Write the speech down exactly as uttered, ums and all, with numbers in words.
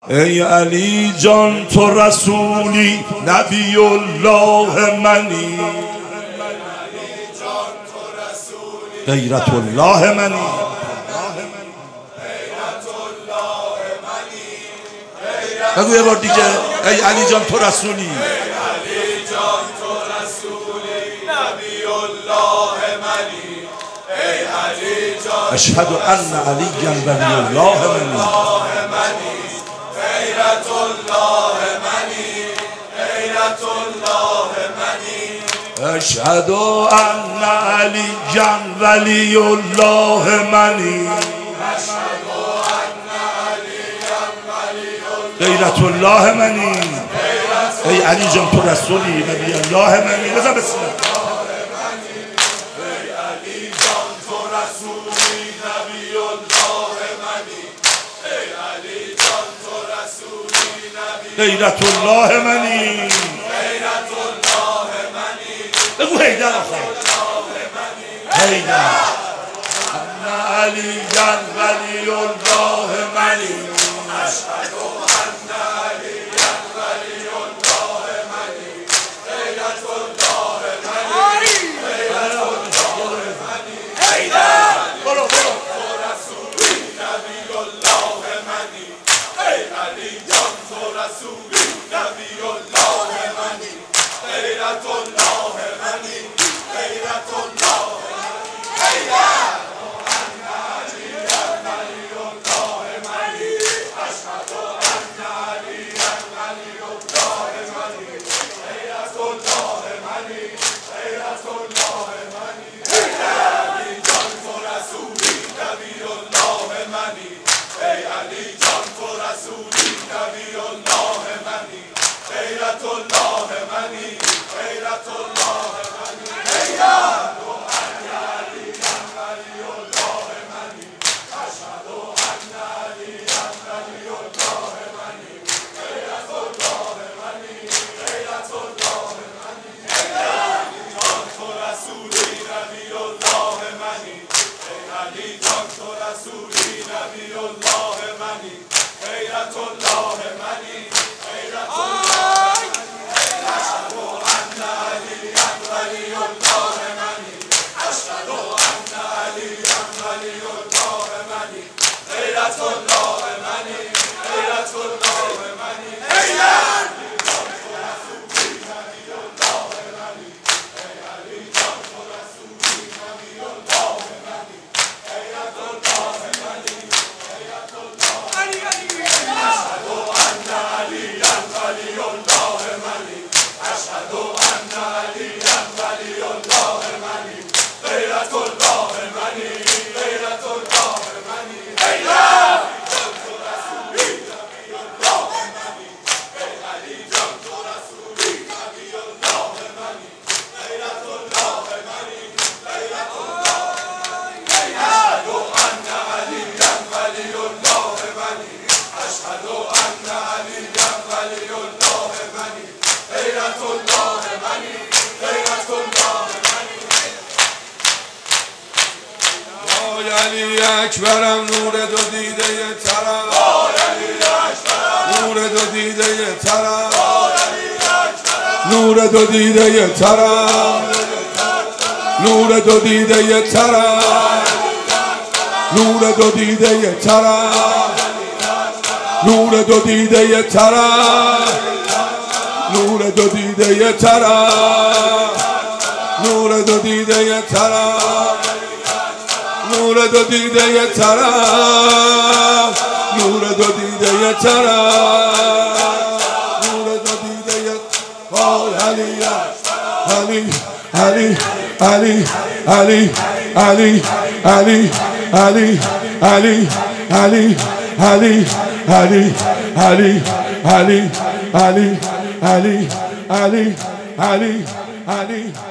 ای علی جان تو رسولی نبی الله منی، غیرت الله منی. بگو یه بار دیگه، ای علی جان تو رسولی، اشهد ان علی ولی الله منی، غیرت الله منی، غیرت الله منی. اشهد ان علی ولی الله منی، غیرت الله منی. ای علی جان تو رسولی نبی الله منی. بزن بسم الله. غیرت الله منی، غیرت الله منی. بگو حیدر آخر. حیدر ان علی ولی الله منی، اشهد ان علی ولی الله منی، غیرت الله منی، غیرت الله منی. حیدر برو برو. تو رسولی نبی الله منی، ای علی جان تو رسولی نبی الله منی، غیرت الله منی، غیرت الله منی. حیدر علی اکبرم نور دو دیده ترم، نور دو دیده ترم، نور دو دیده ترم، نور دو دیده ترم، نور دو دیده ترم، نور دو دیده ترم، نور دو دیده ترم، نور دو دیده ترم، نور دو دیده ترم، نور دو دیده ترم، نور دو دیده آی علی علی علی علی علی علی علی علی علی علی علی علی علی علی علی علی علی علی علی